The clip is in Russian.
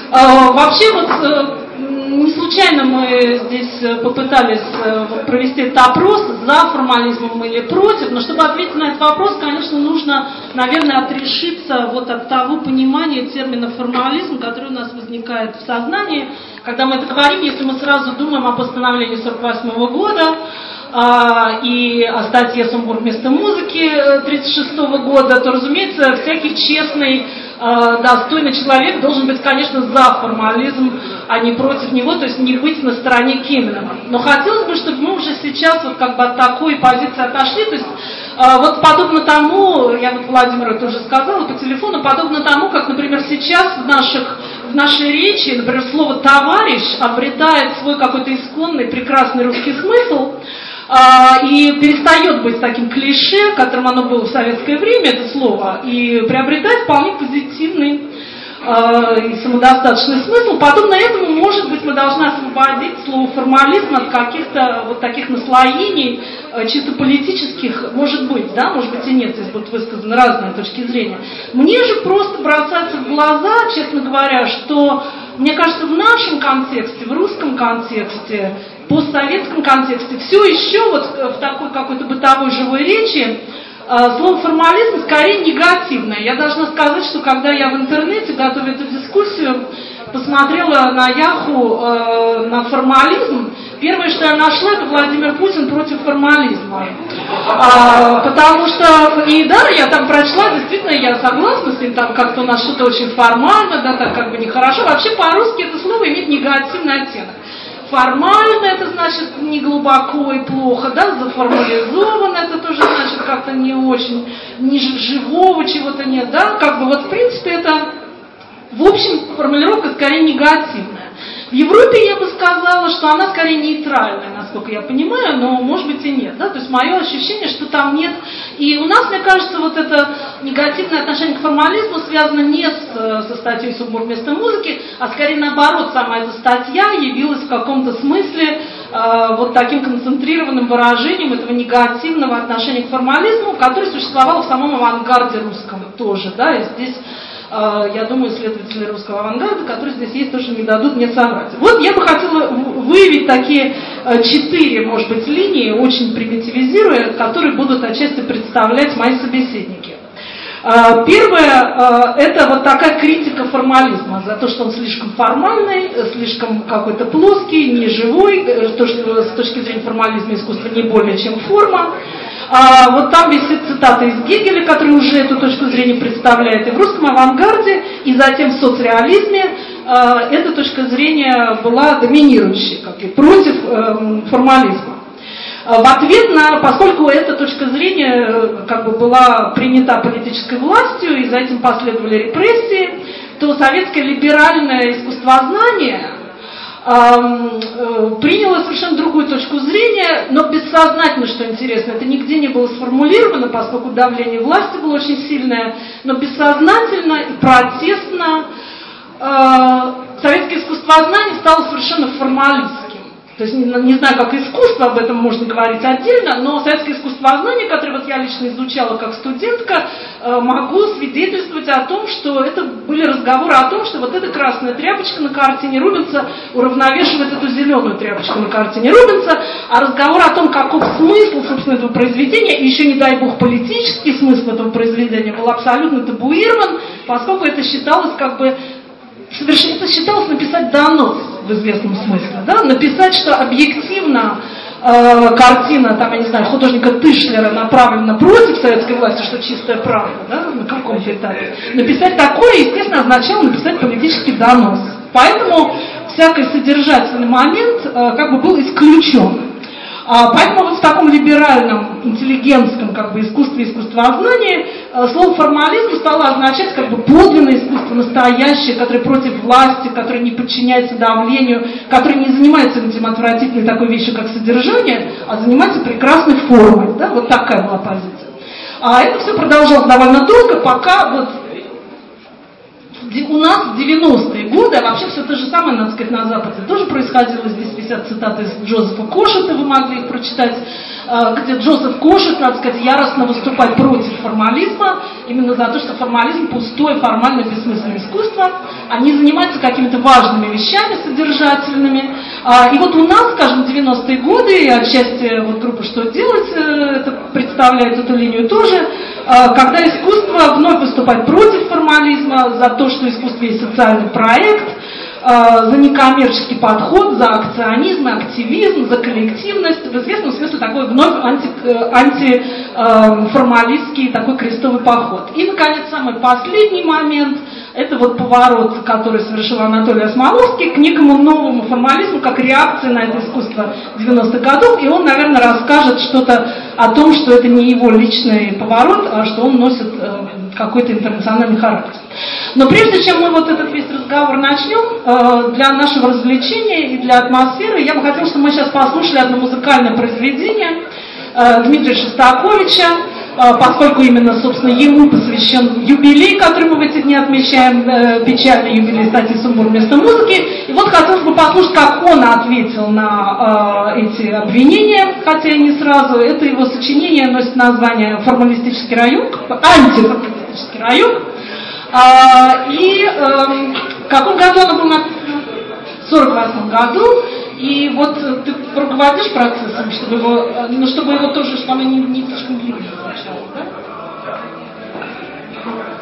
Вообще вот не случайно мы здесь попытались провести этот опрос, за формализмом или против, но чтобы ответить на этот вопрос, конечно, нужно, наверное, отрешиться вот от того понимания термина формализм, который у нас возникает в сознании. Когда мы это говорим, если мы сразу думаем о постановлении 1948 года, и о статье «Сумбургмейстер музыки» 1936 года, то, разумеется, всякий честный, достойный человек должен быть, конечно, за формализм, а не против него, то есть не быть на стороне Киммельмана. Но хотелось бы, чтобы мы уже сейчас вот как бы от такой позиции отошли, то есть вот подобно тому, я вот Владимиру это уже сказала по телефону, подобно тому, как, например, сейчас в нашей речи, например, слово «товарищ» обретает свой какой-то исконный, прекрасный русский смысл, и перестает быть таким клише, которым оно было в советское время, это слово, и приобретает вполне позитивный и самодостаточный смысл. Подобно этому, может быть, мы должны освободить слово формализм от каких-то вот таких наслоений, чисто политических, может быть, да, может быть и нет, здесь будут высказаны разные точки зрения. Мне же просто бросается в глаза, честно говоря, что, мне кажется, в нашем контексте, в русском контексте, постсоветском контексте, все еще вот в такой какой-то бытовой живой речи слово формализм скорее негативное. Я должна сказать, что когда я в интернете, готовя эту дискуссию, посмотрела на Яху на формализм, первое, что я нашла, это Владимир Путин против формализма. Потому что, и да, я там прочла, действительно, я согласна с ним, там как-то у нас что-то очень формально, да, так как бы нехорошо. Вообще по-русски это слово имеет негативный оттенок. Формально это значит не глубоко и плохо, да, заформализовано это тоже значит как-то не очень, не живого чего-то нет, да, как бы вот в принципе это, в общем, формулировка скорее негативная. В Европе я бы сказала, что она скорее нейтральная, насколько я понимаю, но может быть и нет, да, то есть мое ощущение, что там нет, и у нас, мне кажется, вот это негативное отношение к формализму связано не со статьей «Сумбургмейстер музыки», а скорее наоборот, сама эта статья явилась в каком-то смысле вот таким концентрированным выражением этого негативного отношения к формализму, которое существовало в самом авангарде русском тоже, да, и здесь я думаю, исследователи русского авангарда, которые здесь есть, тоже не дадут мне соврать. Вот я бы хотела выявить такие 4, может быть, линии, очень примитивизируя, которые будут отчасти представлять мои собеседники. Первое, это вот такая критика формализма, за то, что он слишком формальный, слишком какой-то плоский, неживой, то, что с точки зрения формализма искусство не более чем форма. Вот там висит цитата из Гегеля, который уже эту точку зрения представляет и в русском авангарде, и затем в соцреализме эта точка зрения была доминирующей, как и против формализма. В ответ на, поскольку эта точка зрения как бы была принята политической властью, и за этим последовали репрессии, то советское либеральное искусствознание приняло совершенно другую точку зрения, но бессознательно, что интересно, это нигде не было сформулировано, поскольку давление власти было очень сильное, но бессознательно и протестно советское искусствознание стало совершенно формалистским. То есть не знаю, как искусство, об этом можно говорить отдельно, но советское искусствознание, которое вот я лично изучала как студентка, могу свидетельствовать о том, что это были разговоры о том, что вот эта красная тряпочка на картине Рубенса уравновешивает эту зеленую тряпочку на картине Рубенса, а разговор о том, каков смысл, собственно, этого произведения, и еще, не дай бог, политический смысл этого произведения был абсолютно табуирован, поскольку это считалось как бы это считалось написать донос в известном смысле, да? Написать, что объективно картина, там, я не знаю, художника Тышлера направлена против советской власти, что чистая правда, да, на каком-то этапе. Написать такое, естественно, означало написать политический донос. Поэтому всякий содержательный момент как бы был исключен. Поэтому вот в таком либеральном, интеллигентском как бы искусствознании слово формализм стало означать как бы подлинное искусство, настоящее, которое против власти, которое не подчиняется давлению, которое не занимается этим отвратительной такой вещью, как содержание, а занимается прекрасной формой. Да? Вот такая была позиция. А это все продолжалось довольно долго, пока вот у нас в 90-е годы, а вообще все то же самое, надо сказать, на Западе тоже происходило. Здесь висят цитаты из Джозефа Кошета, вы могли их прочитать, где Джозеф Кошет, надо сказать, яростно выступает против формализма, именно за то, что формализм пустое, формальное, бессмысленное искусство, а не занимается какими-то важными вещами содержательными. И вот у нас, скажем, 90-е годы, и отчасти вот группа «Что делать» это представляет эту линию тоже, когда искусство вновь выступает против формализма, за то, что искусство есть социальный проект, за некоммерческий подход, за акционизм и активизм, за коллективность, в известном смысле такой вновь антиформалистский такой крестовый поход. И, наконец, самый последний момент – это вот поворот, который совершил Анатолий Осмоловский к некому новому формализму, как реакция на это искусство 90-х годов, и он, наверное, расскажет что-то о том, что это не его личный поворот, а что он носит какой-то интернациональный характер. Но прежде чем мы вот этот весь разговор начнем, для нашего развлечения и для атмосферы, я бы хотела, чтобы мы сейчас послушали одно музыкальное произведение Дмитрия Шостаковича, поскольку именно, собственно, ему посвящен юбилей, который мы в эти дни отмечаем, печальный юбилей статьи «Сумбур вместо музыки». И вот хотелось бы послушать, как он ответил на эти обвинения, хотя и не сразу. Это его сочинение носит название «Формалистический район», антиформалистический район. И в каком году оно было написано? В 1948 году. И вот ты руководишь процессом, чтобы его тоже, чтобы оно не слишком длинно звучало, да?